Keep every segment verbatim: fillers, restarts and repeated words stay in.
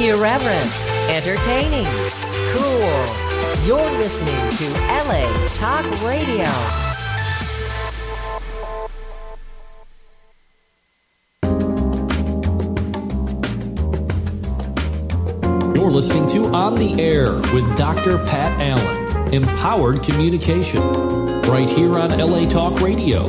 Irreverent, entertaining, cool. You're listening to L A Talk Radio. You're listening to On the Air with Doctor Pat Allen. Empowered communication. Right here on L A Talk Radio.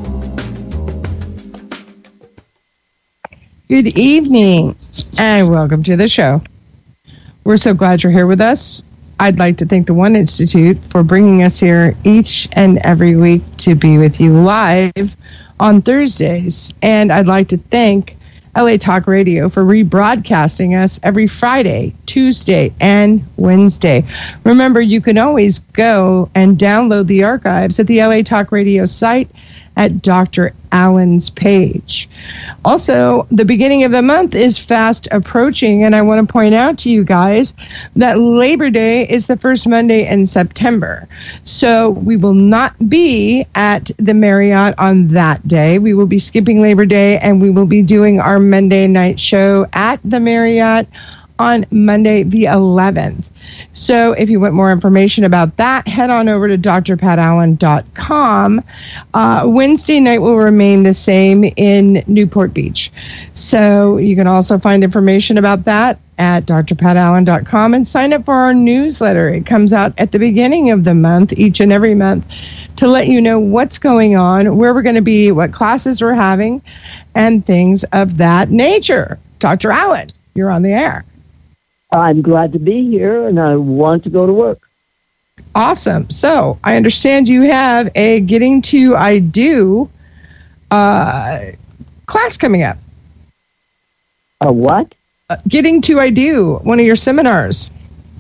Good evening and welcome to the show. We're so glad you're here with us. I'd like to thank the One Institute for bringing us here each and every week to be with you live on Thursdays. And I'd like to thank L A Talk Radio for rebroadcasting us every Friday, Tuesday, and Wednesday. Remember, you can always go and download the archives at the L A Talk Radio site at Doctor Allen's page. Also, the beginning of the month is fast approaching, and I want to point out to you guys that Labor Day is the first Monday in September. So we will not be at the Marriott on that day. We will be skipping Labor Day, and we will be doing our Monday night show at the Marriott on Monday the eleventh. So if you want more information about that, head on over to d r pat allen dot com. Uh, Wednesday night will remain the same in Newport Beach. So you can also find information about that at d r pat allen dot com and sign up for our newsletter. It comes out at the beginning of the month, each and every month, to let you know what's going on, where we're going to be, what classes we're having, and things of that nature. Doctor Allen, you're on the air. I'm glad to be here, and I want to go to work. Awesome. So I understand you have a Getting to I Do uh, class coming up. A what? Uh, Getting to I Do, one of your seminars.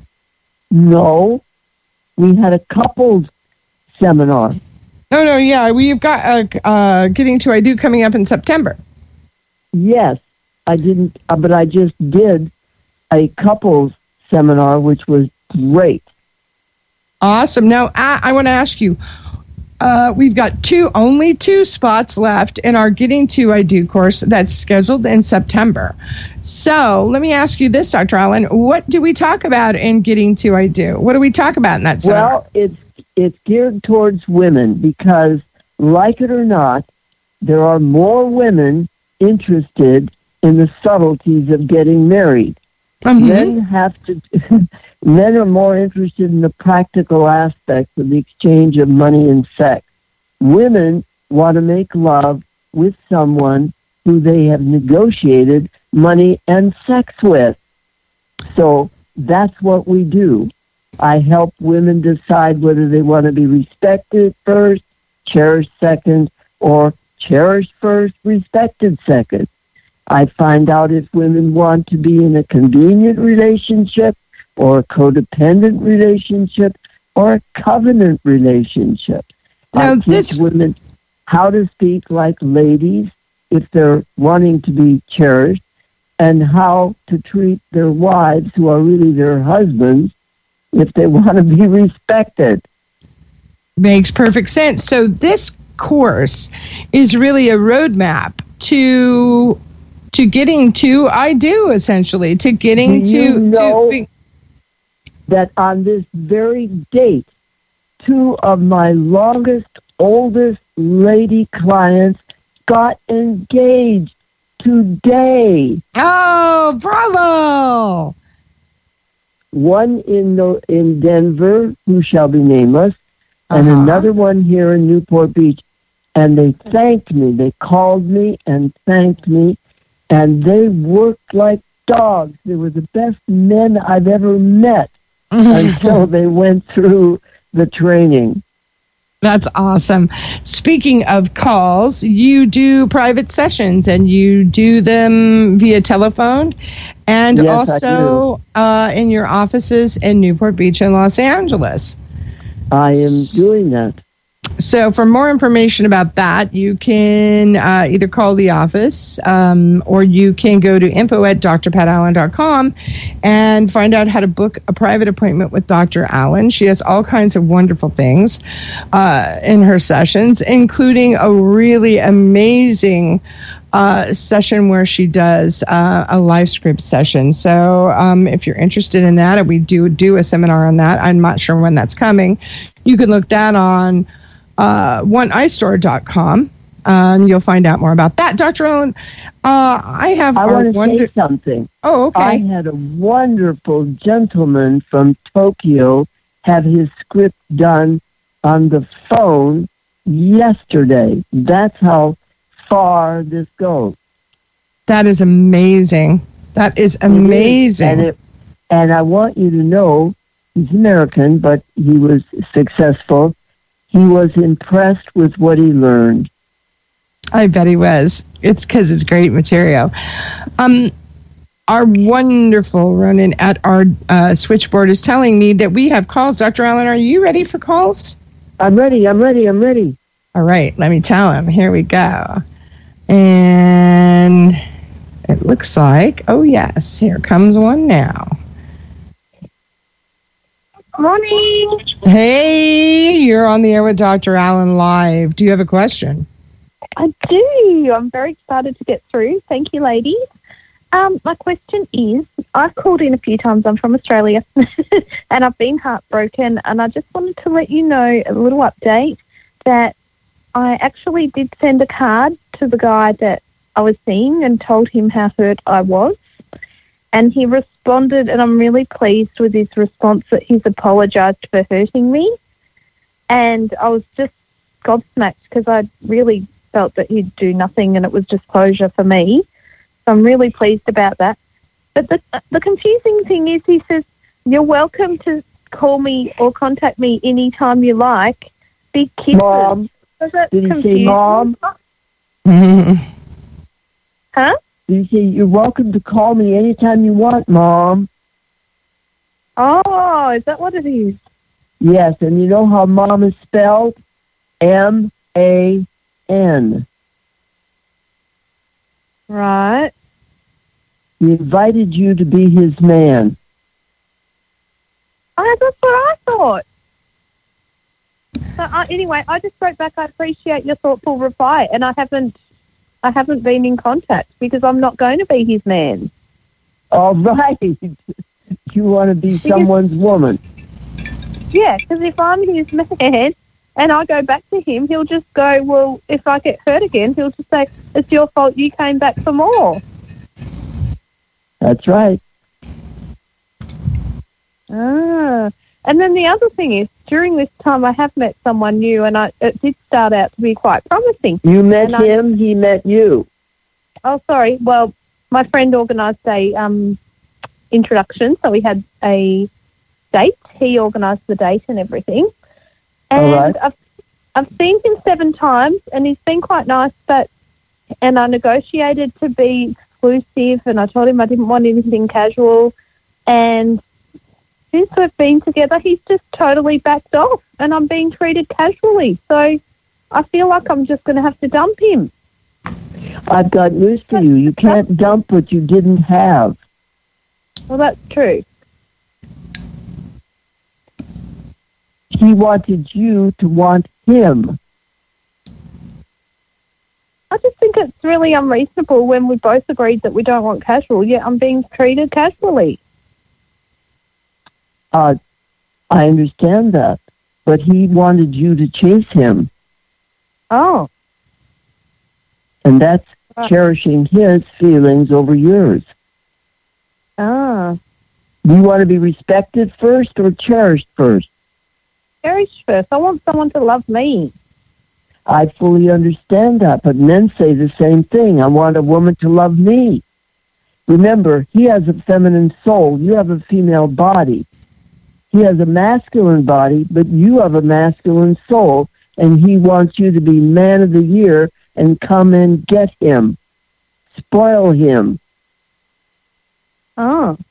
No, we had a couples seminar. Oh, no, yeah, we've got a uh, Getting to I Do coming up in September. Yes, I didn't, uh, but I just did a couples seminar, which was great. Awesome. Now, I, I want to ask you, uh, we've got two, only two spots left in our Getting to I Do course that's scheduled in September. So let me ask you this, Doctor Allen. What do we talk about in Getting to I Do? What do we talk about in that seminar? Well, it's, it's geared towards women because, like it or not, there are more women interested in the subtleties of getting married. Mm-hmm. Men have to. Men are more interested in the practical aspects of the exchange of money and sex. Women want to make love with someone who they have negotiated money and sex with. So that's what we do. I help women decide whether they want to be respected first, cherished second, or cherished first, respected second. I find out if women want to be in a convenient relationship or a codependent relationship or a covenant relationship. Now, I teach this... women how to speak like ladies if they're wanting to be cherished, and how to treat their wives, who are really their husbands, if they want to be respected. Makes perfect sense. So this course is really a roadmap to... to getting to I Do, essentially, to getting Do to... you know to be- that on this very date, two of my longest, oldest lady clients got engaged today. Oh, bravo! One in the, in Denver, who shall be nameless, and Uh-huh. another one here in Newport Beach. And they thanked me. They called me and thanked me. And they worked like dogs. They were the best men I've ever met until they went through the training. That's awesome. Speaking of calls, you do private sessions, and you do them via telephone, and Yes, also uh, in your offices in Newport Beach and Los Angeles. I am doing that. So for more information about that, you can uh, either call the office um, or you can go to info at d r pat allen dot com and find out how to book a private appointment with Doctor Allen. She has all kinds of wonderful things uh, in her sessions, including a really amazing uh, session where she does uh, a live script session. So um, if you're interested in that, and we do do a seminar on that, I'm not sure when that's coming, you can look that on Uh, one eye store dot com. Um, you'll find out more about that. Doctor Allen, uh, I have... I want to wonder- say something. Oh, okay. I had a wonderful gentleman from Tokyo have his script done on the phone yesterday. That's how far this goes. That is amazing. That is amazing. And, it, and I want you to know, he's American, but he was successful. He was impressed with what he learned. I bet he was. It's because it's great material. Um, our wonderful Ronan at our uh, switchboard is telling me that we have calls. Doctor Allen, are you ready for calls? I'm ready. I'm ready. I'm ready. All right. Let me tell him. Here we go. And it looks like, oh, yes, here comes one now. Morning. Hey, you're on the air with Doctor Allen live. Do you have a question? I do. I'm very excited to get through. Thank you, ladies. Um, my question is, I've called in a few times. I'm from Australia, and I've been heartbroken, and I just wanted to let you know a little update that I actually did send a card to the guy that I was seeing and told him how hurt I was. And he responded, and I'm really pleased with his response that he's apologised for hurting me. And I was just gobsmacked because I really felt that he'd do nothing and it was just closure for me. So I'm really pleased about that. But the the confusing thing is he says, you're welcome to call me or contact me anytime you like. Big kisses. Mom. Does that Did he confuse say mom? Huh? You say, you're welcome to call me anytime you want, Mom. Oh, is that what it is? Yes, and you know how Mom is spelled? M A N. Right. He invited you to be his man. Oh, that's what I thought. So, uh, anyway, I just wrote back, I appreciate your thoughtful reply, and I haven't I haven't been in contact because I'm not going to be his man. All right. You want to be Because- someone's woman. Yeah, because if I'm his man and I go back to him, he'll just go, well, if I get hurt again, he'll just say, it's your fault, you came back for more. That's right. Ah. And then the other thing is, during this time I have met someone new, and I, it did start out to be quite promising. You met And I- him, he met you. Oh, sorry. Well, my friend organised a um, introduction, so we had a date. He organised the date and everything. And All right. I've I've seen him seven times, and he's been quite nice. But and I negotiated to be exclusive, and I told him I didn't want anything casual. And since we've been together, he's just totally backed off, and I'm being treated casually. So I feel like I'm just going to have to dump him. I've got news for you. You can't dump what you didn't have. Well, that's true. He wanted you to want him. I just think it's really unreasonable when we both agreed that we don't want casual, yet I'm being treated casually. Uh, I understand that, but he wanted you to chase him, Oh, and that's Right. cherishing his feelings over yours. ah. Do you want to be respected first or cherished first? Cherish first. I want someone to love me. I fully understand that, but men say the same thing. I want a woman to love me. Remember, he has a feminine soul. You have a female body. He has a masculine body, but you have a masculine soul, and he wants you to be man of the year and come and get him. Spoil him. Oh.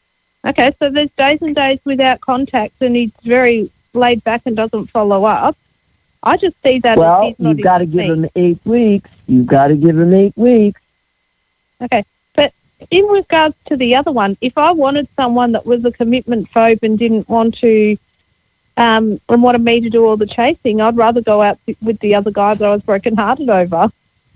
Okay, so there's days and days without contact, and he's very laid back and doesn't follow up. I just see that well, as he's not you've got to give me. him eight weeks. You've got to give him eight weeks. Okay, but in regards to the other one, if I wanted someone that was a commitment phobe and didn't want to, um, and wanted me to do all the chasing, I'd rather go out with the other guy that I was broken-hearted over.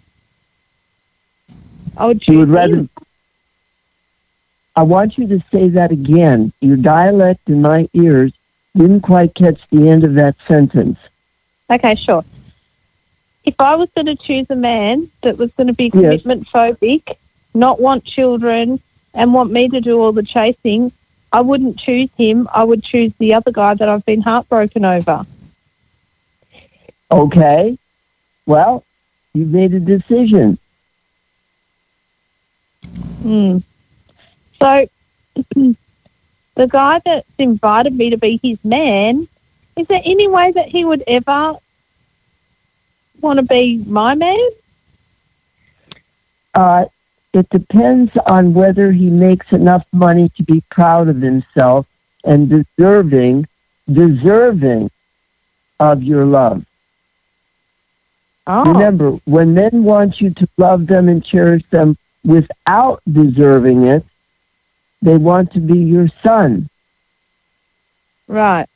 I would choose You would rather. him. I want you to say that again. Your dialect in my ears didn't quite catch the end of that sentence. Okay, sure. If I was going to choose a man that was going to be commitment phobic, not want children, and want me to do all the chasing, I wouldn't choose him. I would choose the other guy that I've been heartbroken over. Okay. Well, you've made a decision. Hmm. So, the guy that's invited me to be his man, is there any way that he would ever want to be my man? Uh, it depends on whether he makes enough money to be proud of himself and deserving, deserving of your love. Oh. Remember, when men want you to love them and cherish them without deserving it, they want to be your son. Right.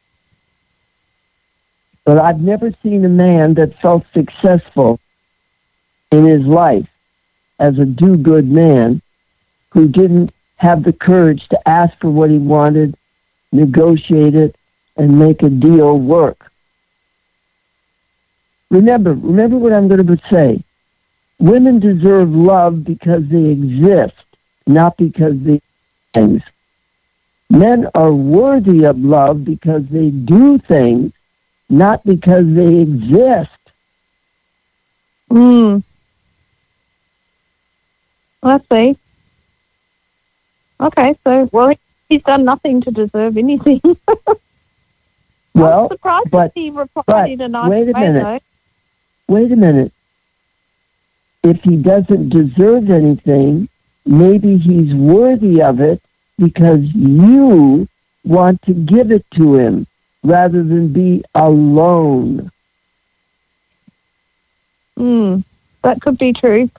But I've never seen a man that felt successful in his life as a do-good man who didn't have the courage to ask for what he wanted, negotiate it, and make a deal work. Remember, remember what I'm going to say. Women deserve love because they exist, not because they things. Men are worthy of love because they do things, not because they exist. Hmm. I see. Okay, so, well, he's done nothing to deserve anything. Well, I'm surprised but, that he replied but in a nice wait a way, minute. though. Wait a minute. If he doesn't deserve anything, maybe he's worthy of it because you want to give it to him rather than be alone. Hmm. That could be true.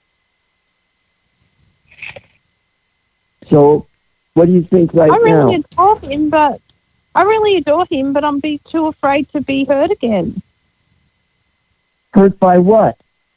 So, what do you think right I really now? adore him, but I really adore him, but I'm be too afraid to be hurt again Hurt by what?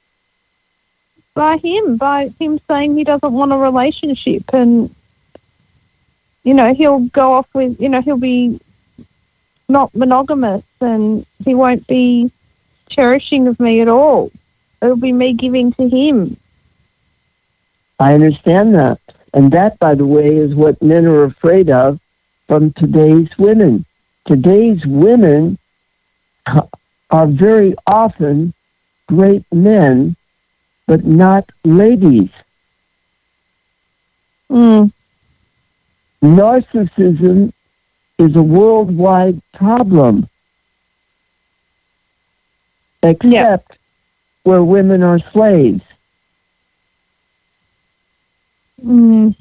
by him, by him saying he doesn't want a relationship, and you know he'll go off with, you know, he'll be not monogamous, and he won't be cherishing of me at all. It'll be me giving to him. I understand that. And that, by the way, is what men are afraid of from today's women. Today's women are very often great men, but not ladies. Mm. Narcissism is a worldwide problem, except Yeah. where women are slaves. Mm.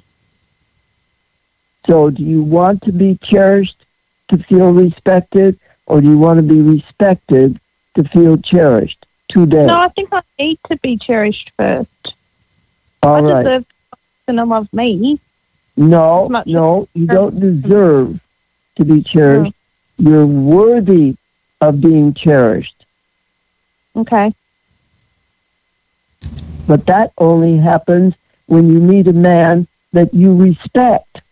So do you want to be cherished to feel respected, or do you want to be respected to feel cherished today? No, I think I need to be cherished first. All I right. deserve someone to love me. No, much no, you as- don't deserve to be cherished. You're worthy of being cherished. Okay. But that only happens when you meet a man that you respect.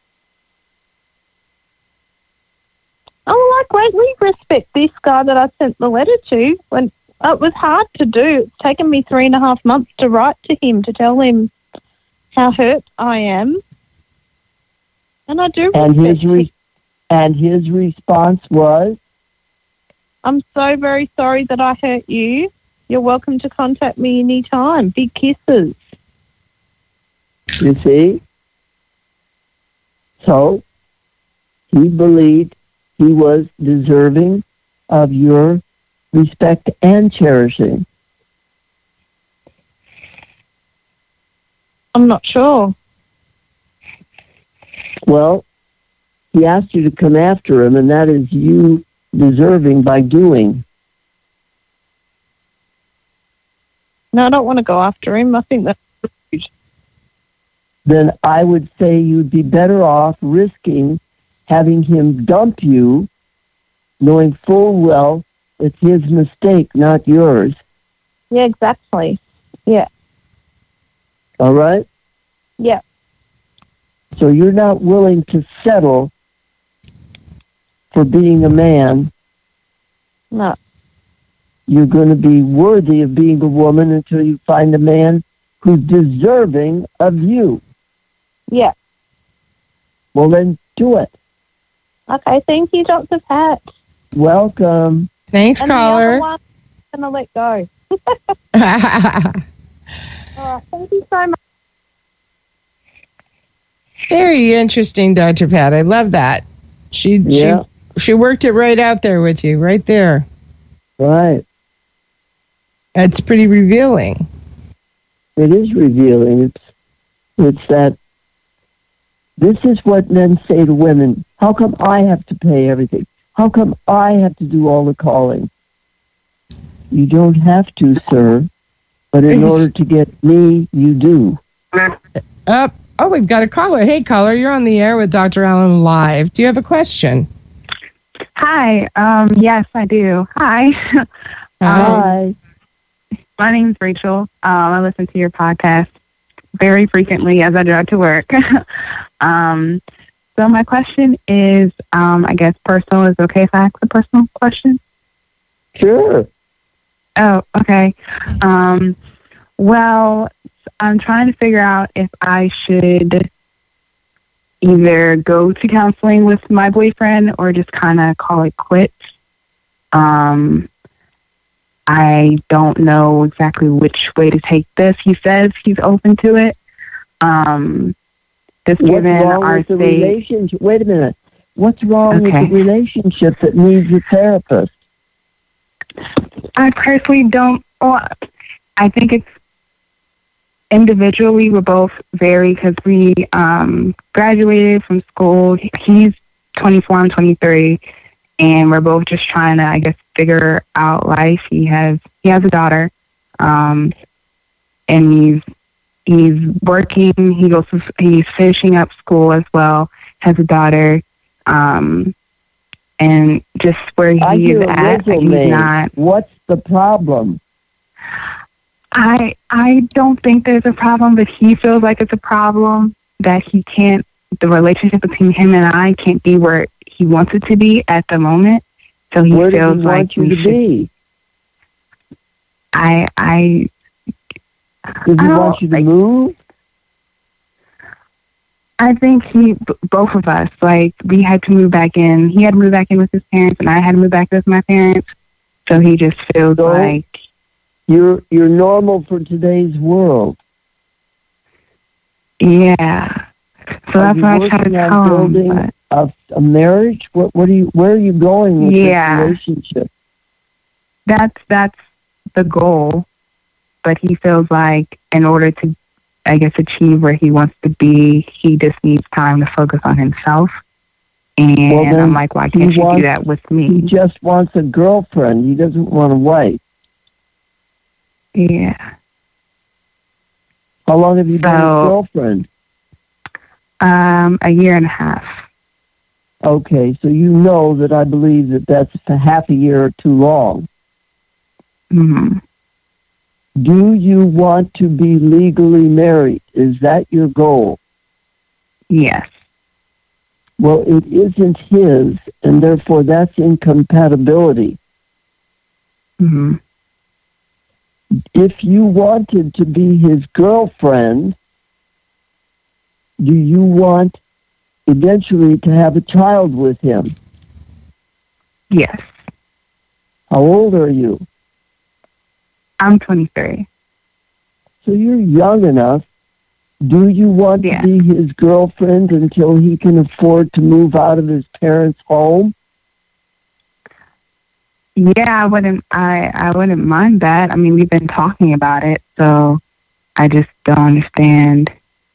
Oh, I greatly respect this guy that I sent the letter to. When it was hard to do. It's taken me three and a half months to write to him to tell him how hurt I am. And I do And respect his re- him. and his response was, I'm so very sorry that I hurt you. You're welcome to contact me anytime. Big kisses. you see? So he believed he was deserving of your respect and cherishing. I'm not sure. Well, he asked you to come after him, and that is you deserving by doing. No, I don't want to go after him. I think that's rude. Then I would say you'd be better off risking having him dump you, knowing full well it's his mistake, not yours. Yeah, exactly. Yeah. All right? Yeah. So you're not willing to settle for being a man. No. You're going to be worthy of being a woman until you find a man who's deserving of you. Yeah. Well, then do it. Okay, thank you, Doctor Pat. Welcome. Thanks, and caller. The other one, I'm going to let go. All right, thank you so much. Very interesting, Doctor Pat. I love that. She Yeah. she she worked it right out there with you, right there. Right. It's pretty revealing. It is revealing. It's it's that this is what men say to women. How come I have to pay everything? How come I have to do all the calling? You don't have to, sir. But in order to get me, you do. Up. Oh, we've got a caller. Hey, caller, you're on the air with Doctor Allen Live. Do you have a question? Hi. Um, yes, I do. Hi. Hi. My name's Rachel. Um, I listen to your podcast very frequently as I drive to work. um, so my question is, um, I guess personal. Is it okay if I ask a personal question? Sure. Oh, okay. Um, well, I'm trying to figure out if I should either go to counseling with my boyfriend or just kind of call it quits. Um, I don't know exactly which way to take this. He says he's open to it. Um, just What's given wrong our with the state. relationship? Wait a minute. What's wrong Okay. with the relationship that needs a therapist? I personally don't. Well, I think it's individually we're both very because we um, graduated from school. He's twenty-four, I'm twenty-three, and we're both just trying to, I guess, figure out life. He has he has a daughter, um, and he's he's working. He goes to, he's finishing up school as well. Has a daughter, um, and just where he I is hear a at, he's resume. not. What's the problem? I I don't think there's a problem, but he feels like it's a problem that he can't. The relationship between him and I can't be where he wants it to be at the moment. So he Where feels does he like want you we to should. be? I I Does he I want you to like- move? I think he b- both of us like we had to move back in. He had to move back in with his parents, and I had to move back with my parents. So he just feels So- like You're you're normal for today's world. yeah. So Are that's you what I try to working on tell him. building But a, a marriage? What what are you? Where are you going with Yeah. this relationship? that's that's the goal. But he feels like in order to, I guess, achieve where he wants to be, he just needs time to focus on himself. And Well, then I'm like, why he can't you wants- do that with He me? just wants a girlfriend. He doesn't want a wife. Yeah. How long have you been So- his girlfriend? Um, a year and a half. Okay, so you know that I believe that that's a half a year too long. hmm Do you want to be legally married? Is that your goal? Yes. Well, it isn't his, and therefore that's incompatibility. hmm If you wanted to be his girlfriend, do you want eventually to have a child with him? Yes. How old are you? I'm twenty-three. So you're young enough. Do you want Yeah. to be his girlfriend until he can afford to move out of his parents' home? Yeah, I wouldn't. I I wouldn't mind that. I mean, we've been talking about it, so I just don't understand.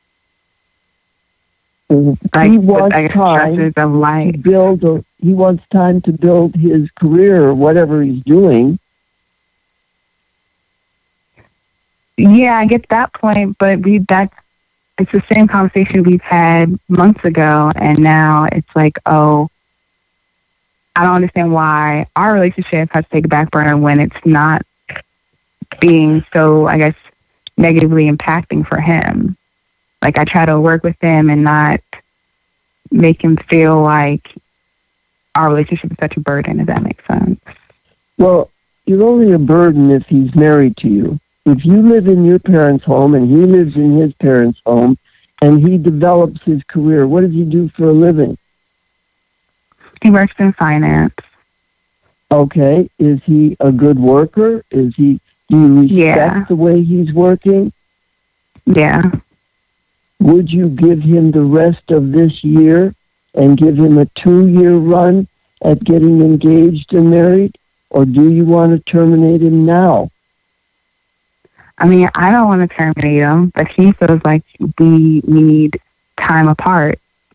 Like, He the, wants I guess, time stresses of to life. build a, he wants time to build his career or whatever he's doing. Yeah, I get that point, but we that's it's the same conversation we've had months ago, and now it's like, oh, I don't understand why our relationship has to take a back burner when it's not being so, I guess, negatively impacting for him. Like, I try to work with him and not make him feel like our relationship is such a burden, if that makes sense. Well, you're only a burden if he's married to you. If you live in your parents' home and he lives in his parents' home and he develops his career, what does he do for a living? He works in finance. Okay. Is he a good worker? Is he, do you respect Yeah. the way he's working? Yeah. Would you give him the rest of this year and give him a two-year run at getting engaged and married? Or do you want to terminate him now? I mean, I don't want to terminate him, but he feels like we need time apart.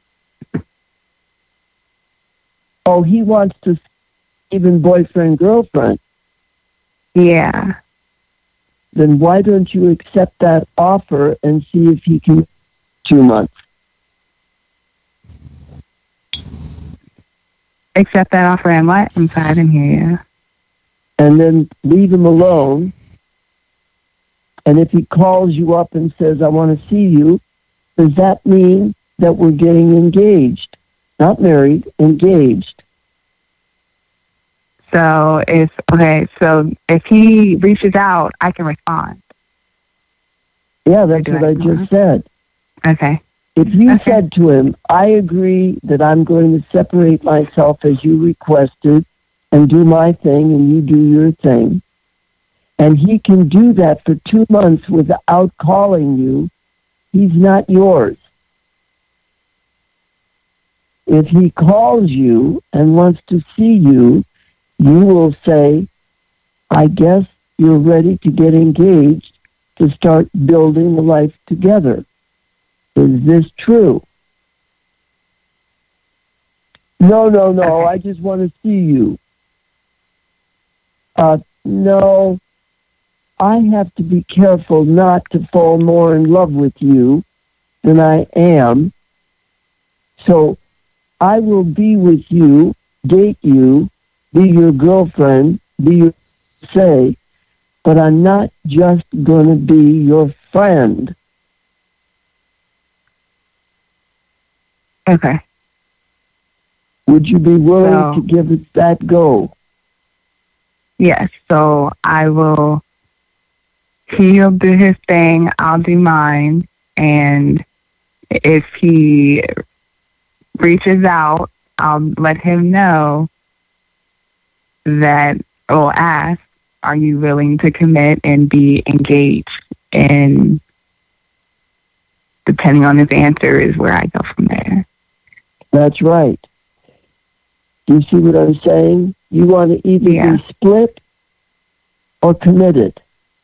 Oh, he wants to even boyfriend, girlfriend. Yeah. Then why don't you accept that offer and see if he can two months? Accept that offer and what? I'm sorry, I didn't hear you. And then leave him alone. And if he calls you up and says, I want to see you, does that mean that we're getting engaged? Not married, engaged. So if, okay, so if he reaches out, I can respond. Yeah, that's do what I I respond? just said. Okay. If you Okay. said to him, I agree that I'm going to separate myself as you requested and do my thing and you do your thing, and he can do that for two months without calling you, he's not yours. If he calls you and wants to see you, you will say, I guess you're ready to get engaged to start building a life together. Is this true? No, no, no, I just want to see you. Uh, no, I have to be careful not to fall more in love with you than I am. So I will be with you, date you, be your girlfriend, be your say, but I'm not just going to be your friend. Okay. Would you be willing So- to give it that go? Yes. So I will, he'll do his thing, I'll do mine. And if he reaches out, I'll let him know that, or ask, are you willing to commit and be engaged? And depending on his answer is where I go from there. That's right. Do you see what I'm saying? You want to either Yeah. be split or committed.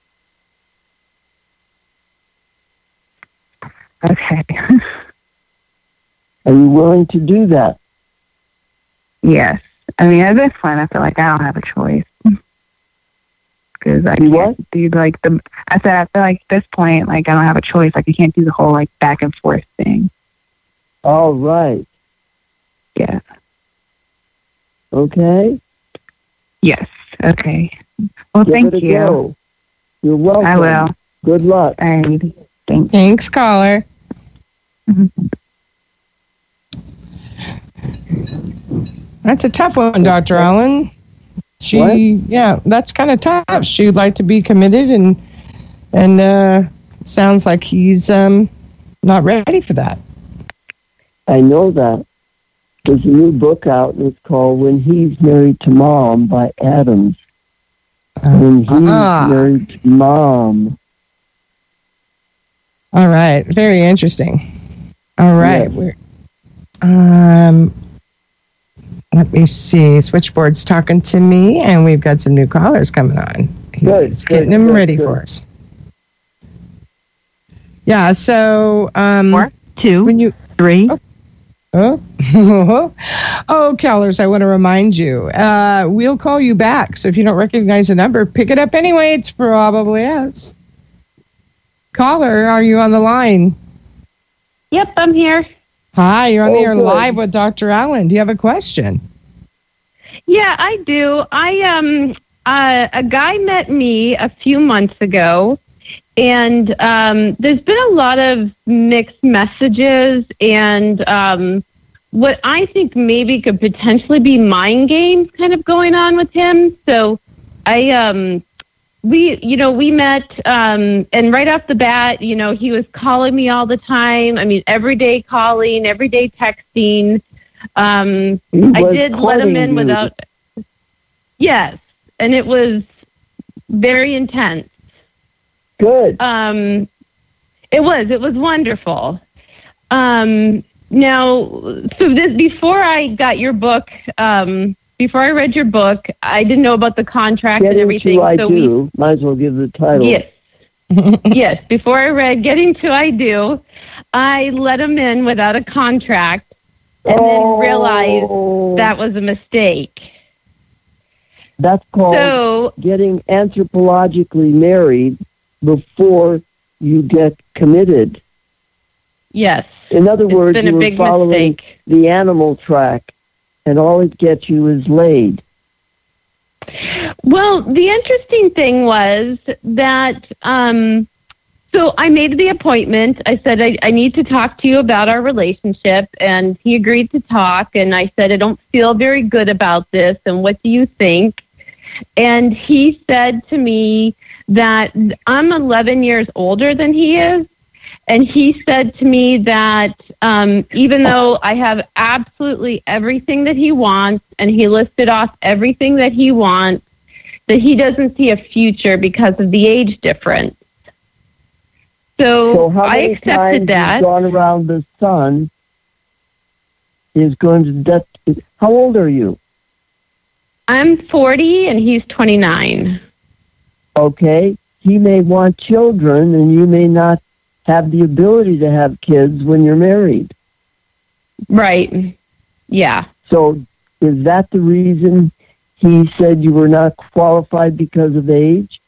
Okay. Are you willing to do that? Yes. I mean, at this point, I feel like I don't have a choice. Because I You can't what? do, like, the... I said, I feel like at this point, like, I don't have a choice. Like, I can't do the whole, like, back and forth thing. All right. Yeah. Okay? Yes. Okay. Well, Give thank it a you. go. You're welcome. I will. Good luck. All right. Thanks. Thanks, caller. That's a tough one, Doctor Allen. She, What? yeah, that's kind of tough. She'd like to be committed, and and uh, sounds like he's um, not ready for that. I know that. There's a new book out, and it's called When He's Married to Mom by Adams. When He's Ah. Married to Mom. All right, very interesting. All right, Yes. we're um. Let me see. Switchboard's talking to me, and we've got some new callers coming on. Good, He's good, getting them good, ready good. for us. Yeah. So, um, Four, two, when you three. oh, oh, callers, I want to remind you. Uh, we'll call you back. So if you don't recognize the number, pick it up anyway. It's probably us. Caller, are you on the line? Yep, I'm here. Hi, you're on Oh, the air good. live with Doctor Allen. Do you have a question? Yeah, I do. I um, uh, a guy met me a few months ago, and um, there's been a lot of mixed messages, and um, what I think maybe could potentially be mind games kind of going on with him. So, I um. We, you know, we met, um, and right off the bat, you know, he was calling me all the time. I mean, every day calling, every day texting. Um, He I was did let him courting in you. without, yes, and it was very intense. Good. Um, it was, it was wonderful. Um, now, so this, before I got your book, um, Before I read your book, I didn't know about the contract Get and everything. into I so do. Might as well give the title. Yes. Yes. Before I read Getting to I Do, I let him in without a contract and Oh. then realized that was a mistake. That's called So, getting anthropologically married before you get committed. yes. In other It's words, been you a were big following mistake. the animal track, and all it gets you is laid. Well, the interesting thing was that, um, so I made the appointment. I said, I, I need to talk to you about our relationship. And he agreed to talk. And I said, I don't feel very good about this. And what do you think? And he said to me that I'm eleven years older than he is. And he said to me that um, even though I have absolutely everything that he wants, and he listed off everything that he wants, that he doesn't see a future because of the age difference. So, So how I many accepted times that. you've gone around the sun is going to... That, how old are you? I'm forty and he's twenty-nine. Okay. He may want children, and you may not have the ability to have kids when you're married. Right. Yeah. So is that the reason he said you were not qualified because of age?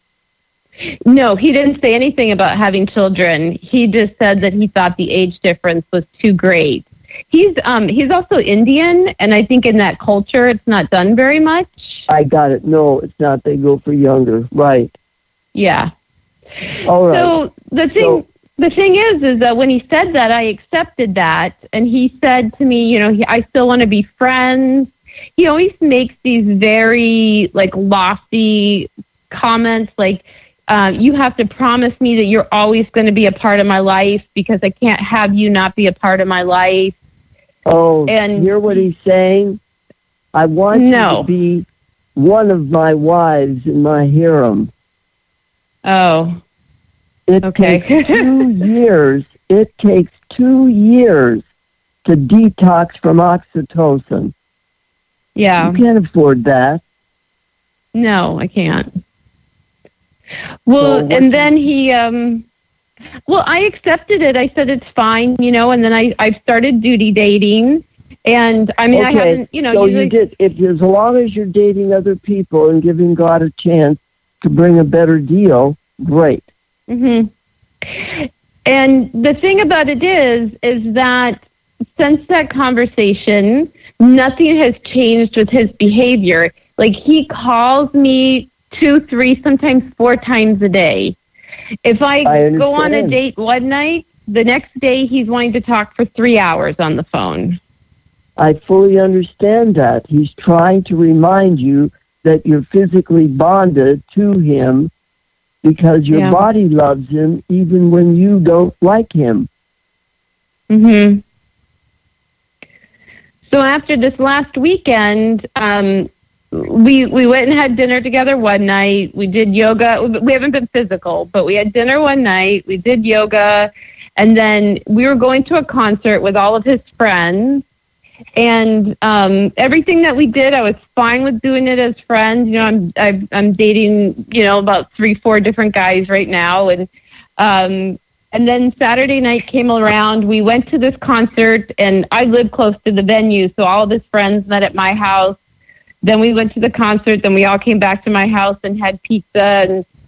No, he didn't say anything about having children. He just said that he thought the age difference was too great. He's um he's also Indian, and I think in that culture it's not done very much. I got it. No, it's not. They go for younger. Right. Yeah. All right. So the thing So- the thing is is that when he said that, I accepted that, and he said to me, you know, he, I still want to be friends. He always makes these very like lofty comments, like uh, you have to promise me that you're always going to be a part of my life because I can't have you not be a part of my life. Oh, And- hear what he's saying? I want No. you to be one of my wives in my harem. Oh, It Okay. takes two years. It takes two years to detox from oxytocin. yeah. You can't afford that. No, I can't. Well, So what- and then he, um, well, I accepted it. I said it's fine, you know, and then I, I've started duty dating. And I mean, I okay, haven't, you know, so usually, you did. If as long as you're dating other people and giving God a chance to bring a better deal, great. hmm And the thing about it is, is that since that conversation, nothing has changed with his behavior. Like he calls me two, three, sometimes four times a day. If I, I go on a understand. date one night, the next day he's wanting to talk for three hours on the phone. I fully understand that. He's trying to remind you that you're physically bonded to him because your Yeah. body loves him even when you don't like him. hmm So after this last weekend, um, we we went and had dinner together one night. We did yoga. We haven't been physical, but we had dinner one night. We did yoga, and then we were going to a concert with all of his friends. And um, everything that we did, I was fine with doing it as friends. You know, I'm I'm, I'm dating, you know, about three, four different guys right now, and um, and then Saturday night came around. We went to this concert, and I live close to the venue, so all of his friends met at my house. Then we went to the concert. Then we all came back to my house and had pizza and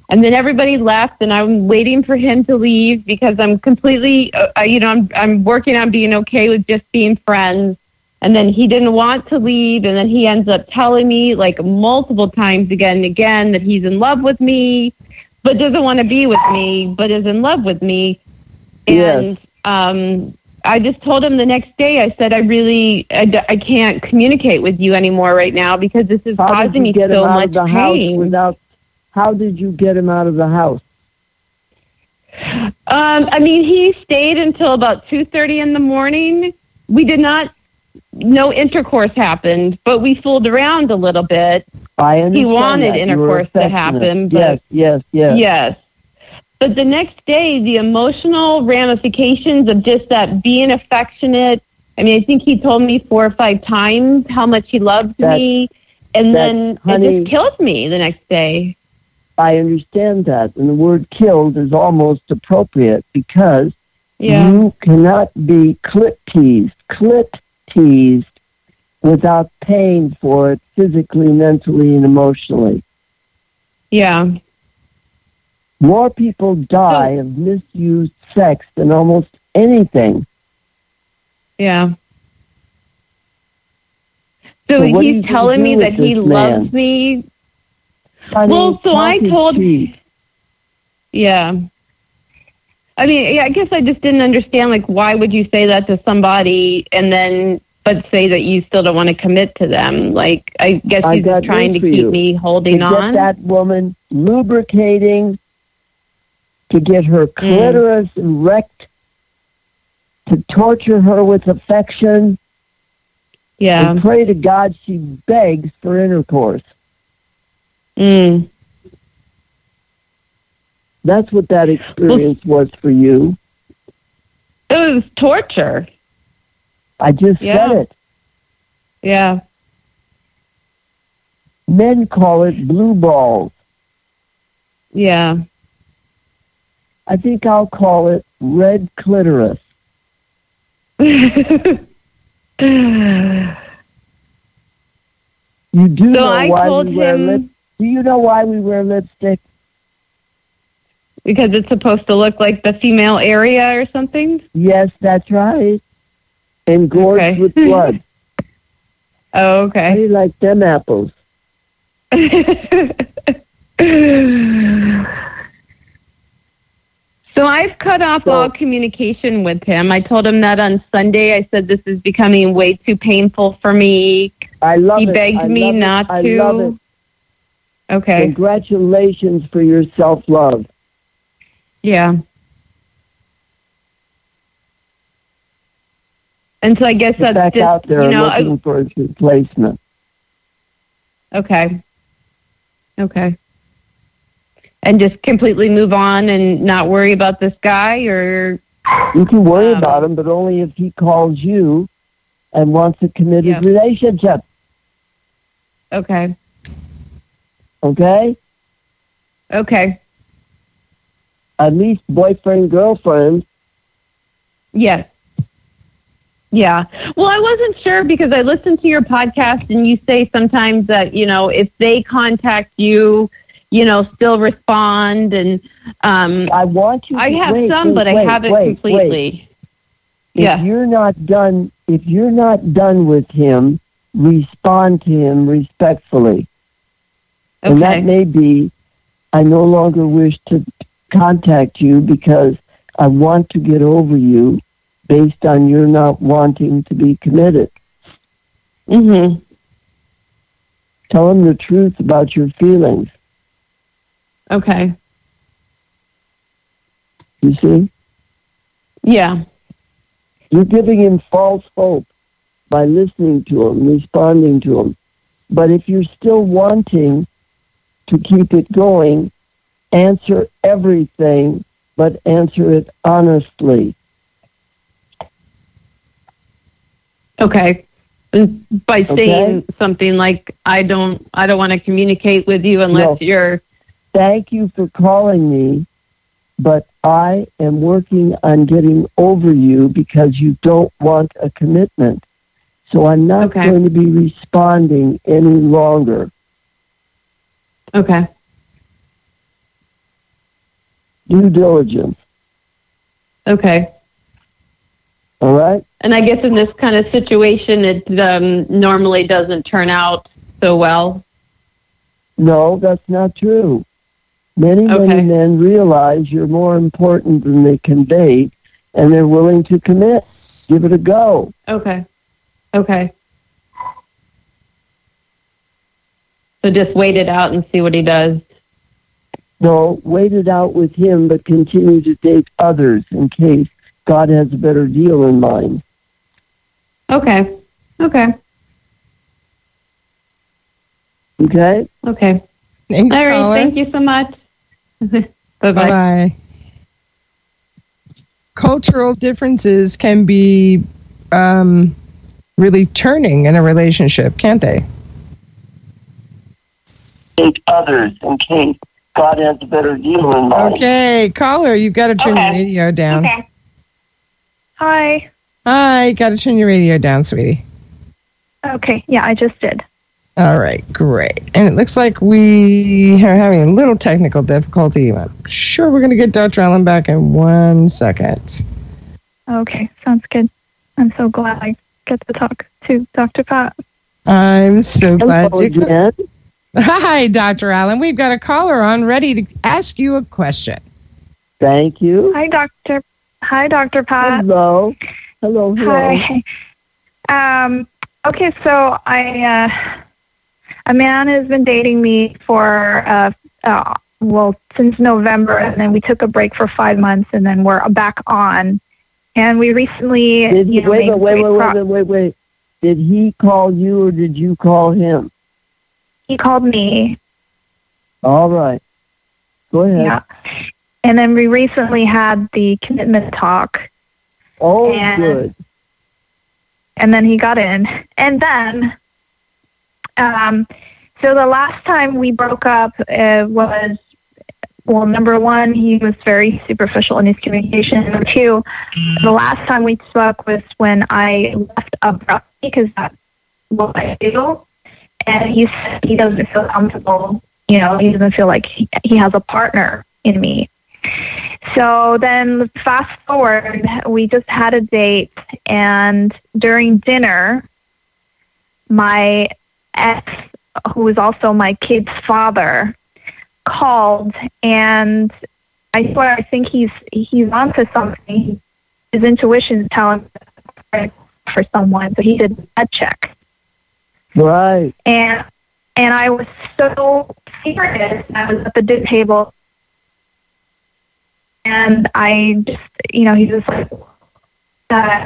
And then everybody left, and I'm waiting for him to leave because I'm completely, uh, you know, I'm I'm working on being okay with just being friends. And then he didn't want to leave, and then he ends up telling me like multiple times again and again that he's in love with me, but doesn't want to be with me, but is in love with me. And Yes. um, I just told him the next day, I said, I really, I, d- I can't communicate with you anymore right now because this is How did causing you me get so him out much of the house pain. without? How did you get him out of the house? Um, I mean, he stayed until about two thirty in the morning. We did not, no intercourse happened, but we fooled around a little bit. I understand. He wanted that. You were intercourse to affectionate. happen, but Yes, yes, yes. yes. But the next day, the emotional ramifications of just that being affectionate. I mean, I think he told me four or five times how much he loved That- me, and that, then honey- it just killed me the next day. I understand that, and the word "killed" is almost appropriate because Yeah. you cannot be clit teased, clit teased, without paying for it physically, mentally, and emotionally. Yeah. More people die of misused sex than almost anything. Yeah. So, So what are you he's gonna telling do me with that he this loves man? me. Honey, Well, so I talk is told- cheap. Yeah. I mean, yeah, I guess I just didn't understand, like, why would you say that to somebody and then, but say that you still don't want to commit to them? Like, I guess I he's got just trying news to for keep you. me holding to on. get that woman lubricating, to get her clitoris erect, to torture her with affection, Yeah. and pray to God she begs for intercourse. Mm. That's what that experience was for you. It was torture. I just Yeah. said it. Yeah. Men call it blue balls. Yeah. I think I'll call it red clitoris. You do So know I why told we wear him- lip. Do you know why we wear lipstick? Because it's supposed to look like the female area or something? Yes, that's right. Engorged Okay. with blood. Oh, How do okay. you like them apples? So I've cut off So- all communication with him. I told him that on Sunday. I said, this is becoming way too painful for me. I love He it. begged I me love it. not I to. love it. Okay. Congratulations for your self-love. Yeah. And so I guess Get that's back just, out there you know, I- looking for its replacement. okay. Okay. And just completely move on and not worry about this guy, or You can worry Um, about him, but only if he calls you and wants a committed Yeah. relationship. okay. Okay? Okay. At least boyfriend, girlfriend. Yes. Yeah. Well, I wasn't sure because I listened to your podcast and you say sometimes that, you know, if they contact you, you know, still respond. And um, I want you to I have wait, some, wait, but I wait, haven't wait, completely. wait. If Yeah. you're not done, if you're not done with him, respond to him respectfully. And that Okay. may be, I no longer wish to contact you because I want to get over you based on your not wanting to be committed. Mm-hmm. Tell him the truth about your feelings. Okay. You see? Yeah. You're giving him false hope by listening to him, responding to him. But if you're still wanting to keep it going, answer everything, but answer it honestly. Okay. And by Okay. saying something like, I don't, I don't want to communicate with you unless No. you're, Thank you for calling me, but I am working on getting over you because you don't want a commitment. So I'm not Okay. going to be responding any longer. okay. due diligence. Okay. All right? And I guess in this kind of situation, it um, normally doesn't turn out so well. No, that's not true. Many, Okay. many men realize you're more important than they convey, and they're willing to commit. Give it a go. Okay. Okay. So just wait it out and see what he does. No, wait it out with him, but continue to date others in case God has a better deal in mind. Okay. Okay. Okay? Okay. Thanks, All right. caller. Thank you so much. Bye-bye. Bye-bye. Cultural differences can be um, really turning in a relationship, can't they? Date others in case God has a better deal in mind. Okay, caller, you've got to turn Okay. your radio down. Okay. Hi. Hi, got to turn your radio down, sweetie. Okay, yeah, I just did. All right, great. And it looks like we are having a little technical difficulty. I'm sure we're going to get Doctor Allen back in one second. Okay, sounds good. I'm so glad I get to talk to Doctor Pat. I'm so glad Hello you again. Hi, Doctor Allen. We've got a caller on ready to ask you a question. Thank you. Hi, Doctor. Hi, Doctor Pat. Hello. Hello, hello. Hi. Um. Okay, so I uh, a man has been dating me for uh, uh well since November, and then we took a break for five months, and then we're back on. And we recently, Did he, you know, wait, made wait, wait, great wait, pro- wait, wait, wait. Did he call you or did you call him? He called me. All right. Go ahead. Yeah. And then we recently had the commitment talk, Oh, And- good. and then he got in. And then, um, so the last time we broke up uh, was, well, number one, he was very superficial in his communication. Number two, the last time we spoke was when I left abruptly because that's what I do. And he said he doesn't feel comfortable. You know, he doesn't feel like he, he has a partner in me. So then fast forward, we just had a date, and during dinner, my ex, who is also my kid's father, called, and I swear I think he's he's onto something. His intuition is telling him for someone, so he did a head check. Right. And and I was so furious. I was at the dinner table, and I just, you know, he was like, uh,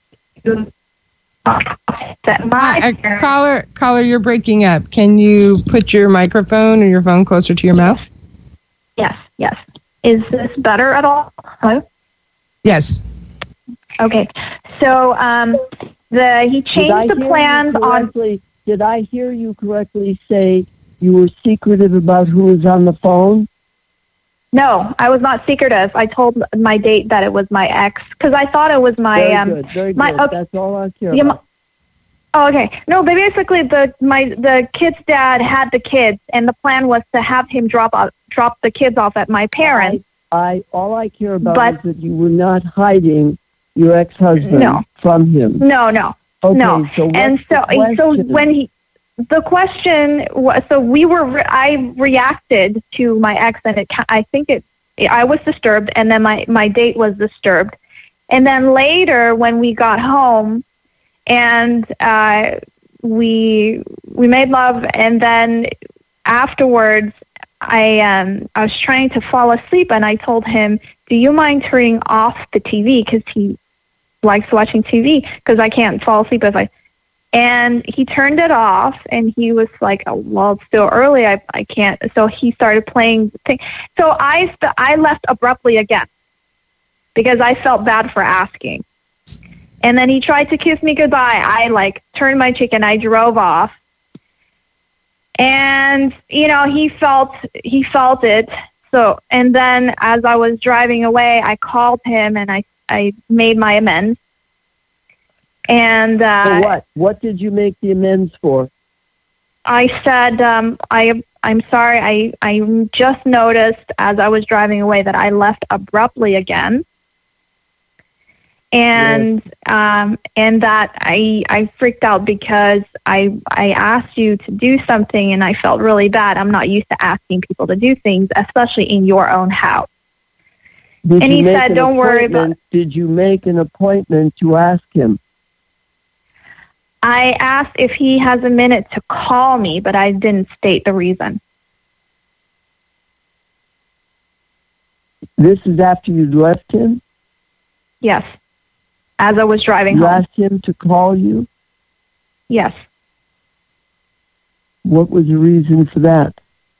that my Uh, parents- caller, caller, you're breaking up. Can you put your microphone or your phone closer to your mouth? Yes, yes. Is this better at all? Hello? Yes. Okay. So um, the he Did I changed the hear you plans on. correctly? Did I hear you correctly say you were secretive about who was on the phone? No, I was not secretive. I told my date that it was my ex because I thought it was my. Very um, good. Very my- good. okay. That's all I care Yeah, about. Oh, okay. No, but basically, the my the kid's dad had the kids, and the plan was to have him drop off, drop the kids off at my parents. I all I care about But- is that you were not hiding your ex-husband No. from him. No, no, Okay, no. so what's And so, the so question? when he, the question was, so we were, re- I reacted to my ex, and it, ki- I think it, I was disturbed, and then my my date was disturbed, and then later when we got home, and uh, we we made love, and then afterwards, I um I was trying to fall asleep, and I told him, "Do you mind turning off the T V?" Because he likes watching T V because I can't fall asleep if I. And he turned it off, and he was like, oh, "Well, it's still early. I I can't." So he started playing. Thing. So I st- I left abruptly again because I felt bad for asking. And then he tried to kiss me goodbye. I like turned my cheek and I drove off. And you know he felt he felt it. So and then as I was driving away, I called him and I I made my amends. And uh, For what? What did you make the amends for? I said um, I I'm sorry. I, I just noticed as I was driving away that I left abruptly again. And yes. um, and that I I freaked out because I I asked you to do something and I felt really bad. I'm not used to asking people to do things, especially in your own house. Did and he said, "Don't worry about it." Did you make an appointment to ask him? I asked if he has a minute to call me, but I didn't state the reason. This is after you'd left him? Yes. As I was driving you home. You asked him to call you? Yes. What was the reason for that?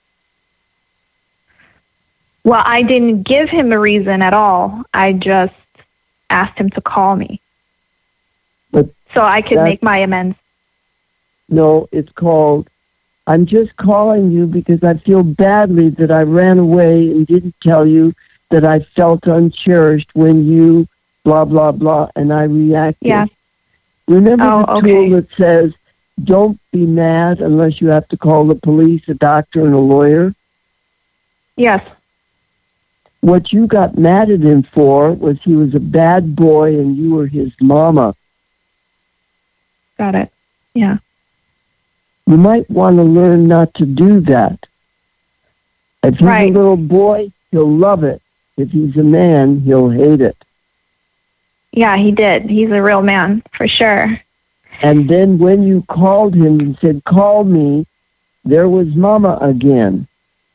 Well, I didn't give him a reason at all. I just asked him to call me. But so I could make my amends. No, it's called, I'm just calling you because I feel badly that I ran away and didn't tell you that I felt uncherished when you blah, blah, blah, and I reacted. Yeah. Remember oh, the okay. tool that says, don't be mad unless you have to call the police, a doctor, and a lawyer? Yes. What you got mad at him for was he was a bad boy and you were his mama. Got it. Yeah. You might want to learn not to do that. If he's right. a little boy, he'll love it. If he's a man, he'll hate it. Yeah, he did. He's a real man, for sure. And then when you called him and said, call me, there was Mama again.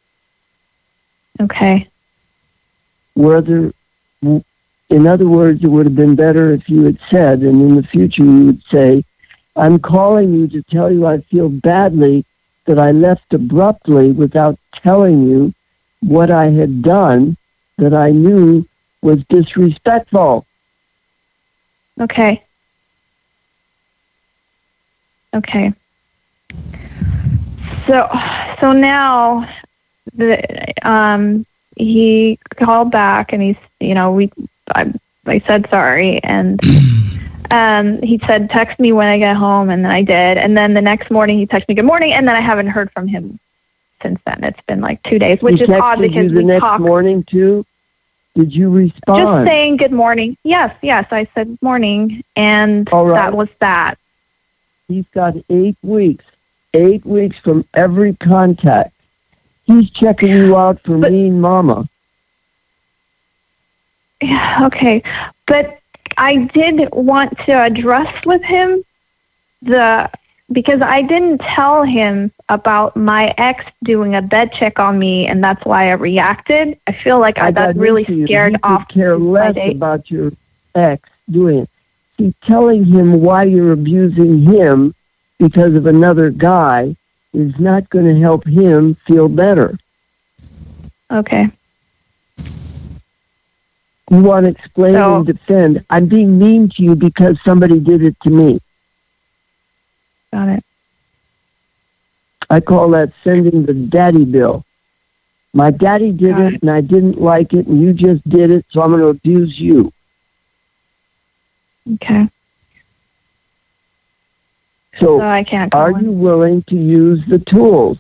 Okay. Whether, in other words, it would have been better if you had said, and in the future you would say, I'm calling you to tell you I feel badly that I left abruptly without telling you what I had done that I knew was disrespectful. Okay. Okay. So, so now, the um, he called back and he's, you know, we, I, I said sorry and. Um, he said, text me when I get home, and then I did. And then the next morning he texted me, good morning, and then I haven't heard from him since then. It's been like two days, which he is odd because you the we next talked. morning too? Did you respond? Just saying good morning. Yes, yes, I said morning, and All right. that was that. He's got eight weeks, eight weeks from every contact. He's checking you out for but, mean mama. Yeah, okay, but I did want to address with him the because I didn't tell him about my ex doing a bed check on me, and that's why I reacted. I feel like I, I got really scared he off. Could care less about your ex doing it. See, telling him why you're abusing him because of another guy is not going to help him feel better. Okay. You want to explain so, and defend. I'm being mean to you because somebody did it to me. Got it. I call that sending the daddy bill. My daddy did got it, it, and I didn't like it, and you just did it, so I'm going to abuse you. Okay. So, so I can't are him. you willing to use the tools?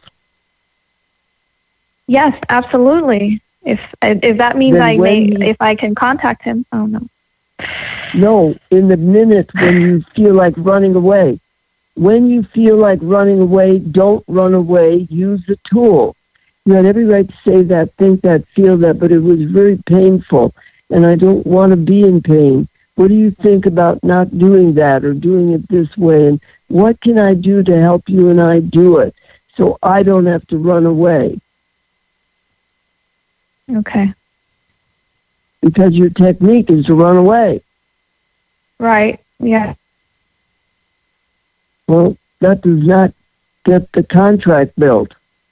Yes, absolutely. If if that means then I may, he, if I can contact him, oh no. No, in the minute when you feel like running away. When you feel like running away, don't run away. Use the tool. You had every right to say that, think that, feel that, but it was very painful, and I don't want to be in pain. What do you think about not doing that or doing it this way? And what can I do to help you and I do it so I don't have to run away? Okay. Because your technique is to run away. Right, yeah. Well, that does not get the contract built.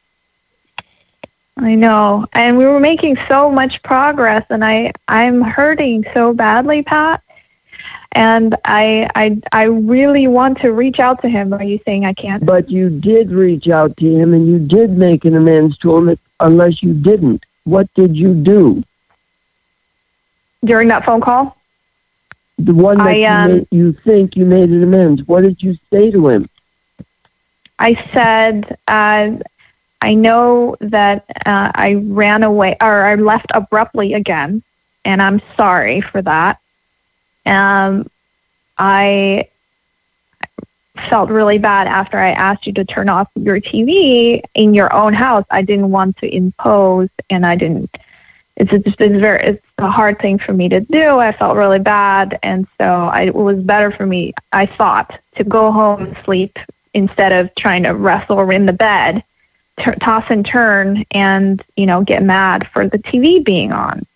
I know. And we were making so much progress, and I, I'm hurting so badly, Pat. And I, I, I really want to reach out to him. Are you saying I can't? But you did reach out to him, and you did make an amends to him, unless you didn't. What did you do? During that phone call? The one that I, um, you, made, you think you made an amends. What did you say to him? I said, uh, I know that uh, I ran away or I left abruptly again, and I'm sorry for that. Um, I felt really bad after I asked you to turn off your T V in your own house. I didn't want to impose, and I didn't. It's just it's very it's a hard thing for me to do. I felt really bad, and so I, it was better for me, I thought, to go home and sleep instead of trying to wrestle in the bed, t- toss and turn, and you know get mad for the T V being on.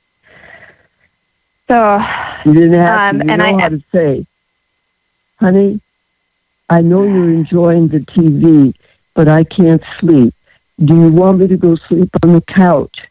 So you didn't have um, to, you and know I how to say, honey, I know you're enjoying the T V, but I can't sleep. Do you want me to go sleep on the couch?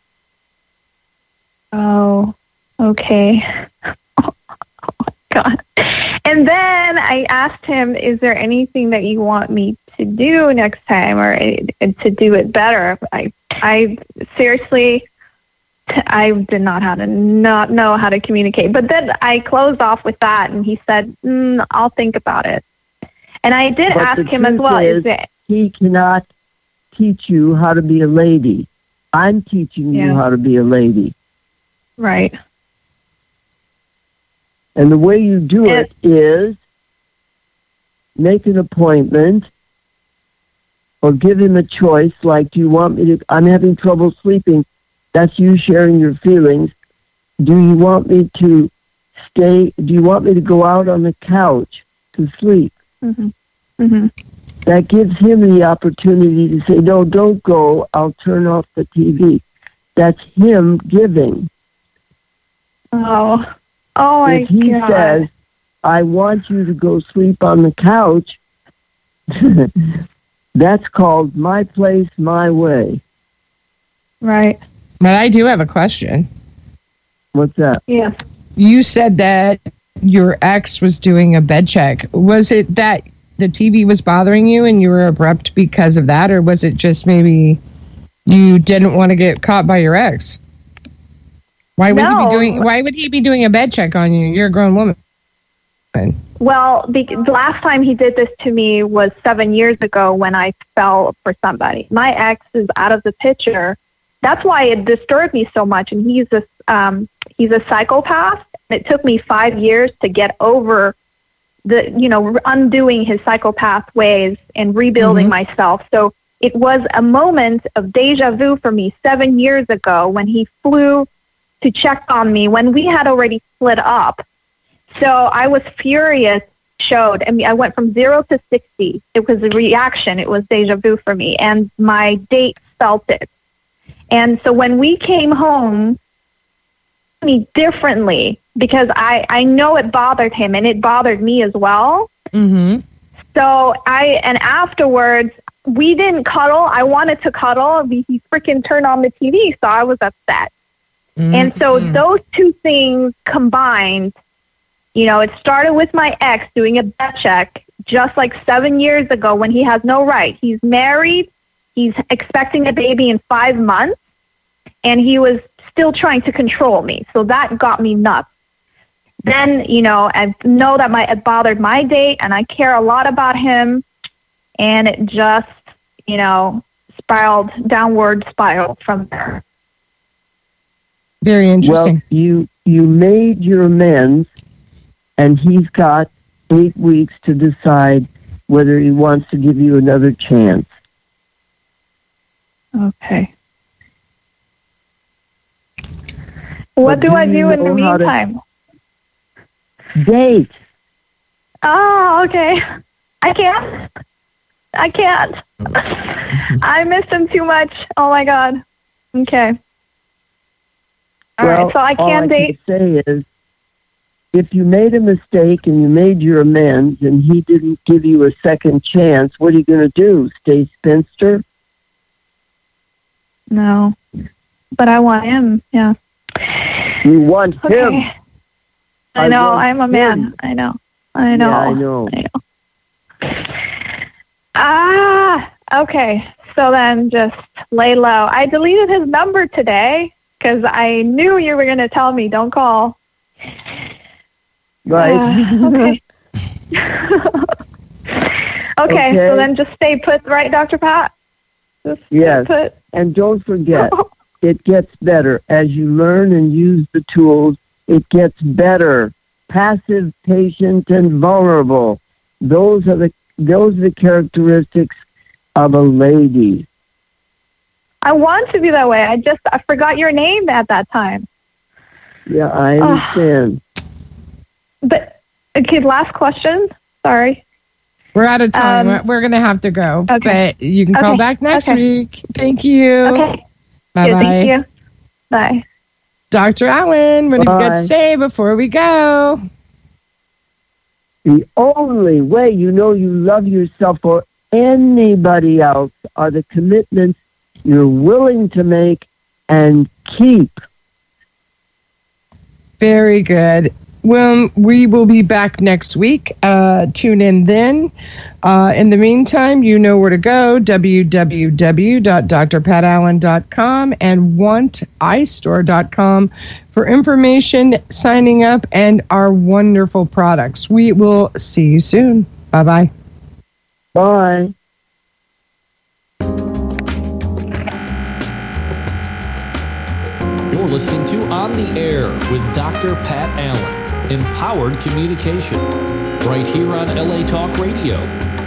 Oh, okay. Oh, my God. And then I asked him, is there anything that you want me to do next time or uh, to do it better? I, I seriously, I did not how to not know how to communicate. But then I closed off with that, and he said, mm, I'll think about it. And I did But ask the him as truth well, is, is it, he cannot teach you how to be a lady. I'm teaching you Yeah. how to be a lady. right? And the way you do it is make an appointment or give him a choice, like, do you want me to, I'm having trouble sleeping. That's you sharing your feelings. Do you want me to stay, do you want me to go out on the couch to sleep? Mm-hmm. Mm-hmm. That gives him the opportunity to say, no, don't go, I'll turn off the T V. That's him giving. Oh, oh my If he God. says, I want you to go sleep on the couch, that's called my place, my way. Right. But I do have a question. What's that? Yes. You said that your ex was doing a bed check. Was it that the T V was bothering you and you were abrupt because of that, or was it just maybe you didn't want to get caught by your ex? Why would No. he be doing? Why would he be doing a bed check on you? You're a grown woman. Well, the, the last time he did this to me was seven years ago when I fell for somebody. My ex is out of the picture. That's why it disturbed me so much. And he's a um, he's a psychopath. It took me five years to get over the, you know, undoing his psychopath ways and rebuilding Mm-hmm. myself. So it was a moment of deja vu for me seven years ago when he flew to check on me when we had already split up. So I was furious, showed. I mean, I went from zero to sixty. It was a reaction. It was deja vu for me. And my date felt it. And so when we came home, me differently because I, I know it bothered him and it bothered me as well. Mm-hmm. So I, and afterwards, we didn't cuddle. I wanted to cuddle. He he freaking turned on the T V, so I was upset. Mm-hmm. And so those two things combined, you know, it started with my ex doing a bed check just like seven years ago when he has no right. He's married. He's expecting a baby in five months, and he was still trying to control me. So that got me nuts. Then, you know, I know that my it bothered my date, and I care a lot about him, and it just, you know, spiraled, downward spiral from there. Very interesting. Well, you you made your amends, and he's got eight weeks to decide whether he wants to give you another chance. Okay. What But do do I you do in the know how to- meantime? Date. Oh, okay. I can't. I can't. I miss him too much. Oh my God. Okay. All well, right. So I all can I date. can say is, if you made a mistake and you made your amends and he didn't give you a second chance, what are you going to do? Stay spinster? No. But I want him. Yeah. You want Okay. him. I I know. want I'm a man. him. I know. I know. Yeah, I know. I know. Ah. Okay. So then just lay low. I deleted his number today because I knew you were going to tell me don't call. Right. Uh, okay. okay. Okay. So then just stay put, right, Doctor Pat? Just Yes. put- And don't forget, it gets better. As you learn and use the tools, it gets better. Passive, patient, and vulnerable. Those are the those are the characteristics of a lady. I want to be that way. I just I forgot your name at that time. Yeah, I understand. But okay, last question. Sorry. We're out of time. Um, We're going to have to go. okay. But you can call Okay. back next Okay. week. Thank you. Okay. Bye-bye. Good, thank you. Bye. Doctor Allen, what have you got Bye. to say before we go? The only way you know you love yourself or anybody else are the commitments you're willing to make and keep. Very good. Well, we will be back next week. Uh, tune in then. Uh, in the meantime, you know where to go, w w w dot d r pat allen dot com and want i store dot com for information, signing up, and our wonderful products. We will see you soon. Bye-bye. Bye. You're listening to On the Air with Doctor Pat Allen. Empowered communication. Right here on L A Talk Radio.